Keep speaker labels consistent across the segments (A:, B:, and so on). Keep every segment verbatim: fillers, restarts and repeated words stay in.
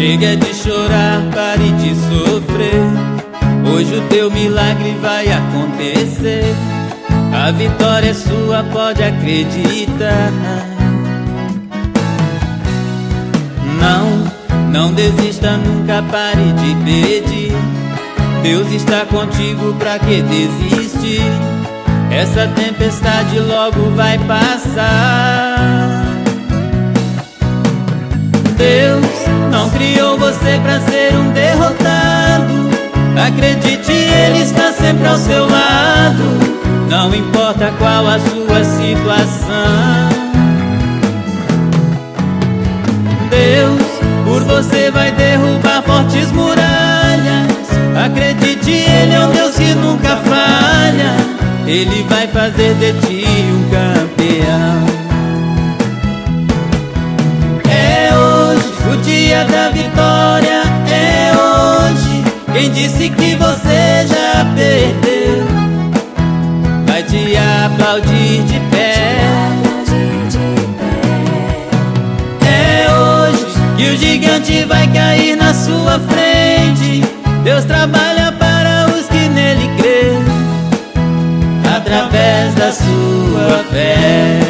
A: Chega de chorar, pare de sofrer. Hoje o teu milagre vai acontecer. A vitória é sua, pode acreditar. Não, não desista nunca, pare de pedir. Deus está contigo, pra que desistir? Essa tempestade logo vai passar. Deus não criou você pra ser um derrotado. Acredite, Ele está sempre ao seu lado. Não importa qual a sua situação. Deus por você vai derrubar fortes muralhas. Acredite, Ele é um Deus que nunca falha. Ele vai fazer de ti um campeão. O dia da vitória é hoje. Quem disse que você já perdeu vai te aplaudir de pé. É hoje que o gigante vai cair na sua frente. Deus trabalha para os que nele crêem, através da sua fé.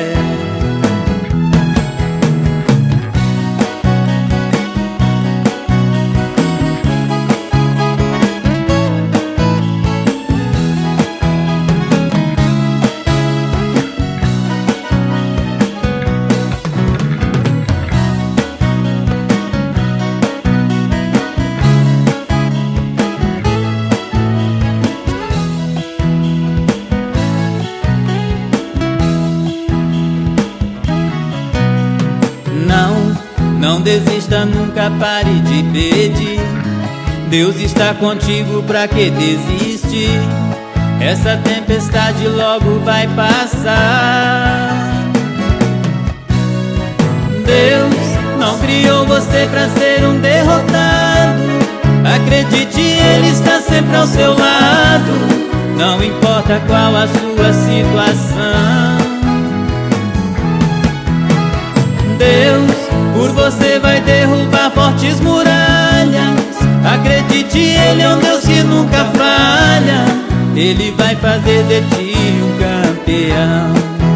A: Não desista nunca, pare de pedir. Deus está contigo, pra que desistir? Essa tempestade logo vai passar. Deus não criou você pra ser um derrotado. Acredite, Ele está sempre ao seu lado. Não importa qual a sua situação. Deus por você vai derrubar fortes muralhas. Acredite, Ele é um Deus que nunca falha. Ele vai fazer de ti um campeão.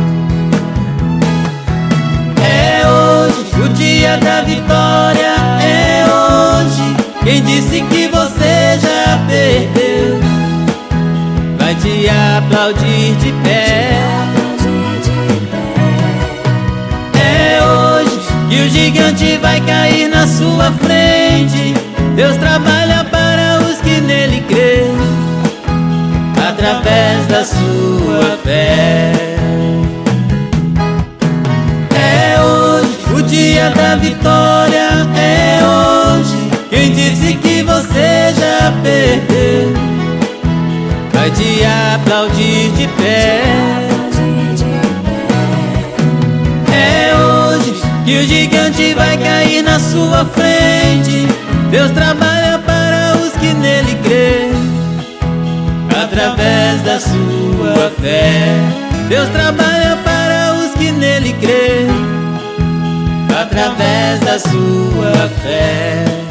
A: É hoje o dia da vitória, é hoje. Quem disse que você já perdeu vai te aplaudir de pé. E o gigante vai cair na sua frente. Deus trabalha para os que nele crêem, através da sua fé. É hoje o dia da vitória, é hoje. Quem disse que você já perdeu vai te aplaudir de pé. E o gigante vai cair na sua frente. Deus trabalha para os que nele crêem, através da sua fé. Deus trabalha para os que nele crêem, através da sua fé.